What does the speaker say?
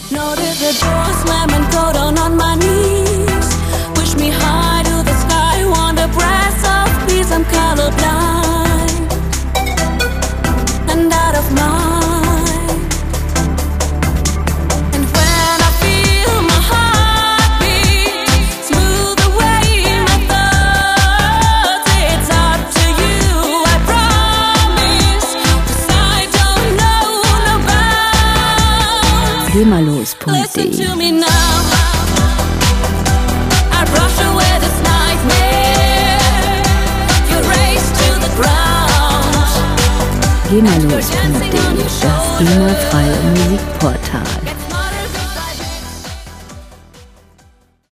Noted the door slam and go down on my knees. Wish me high to the sky, want a breath of peace. I'm colorblind and out of mind. And when I feel my heart beat, smooth away my thoughts. It's up to you, I promise, 'cause I don't know no bounds. GEMALOS.de. Listen to me now. I brush away this nightmare. You race to the ground. GEMALOS.de, das GEMA-freie Musikportal.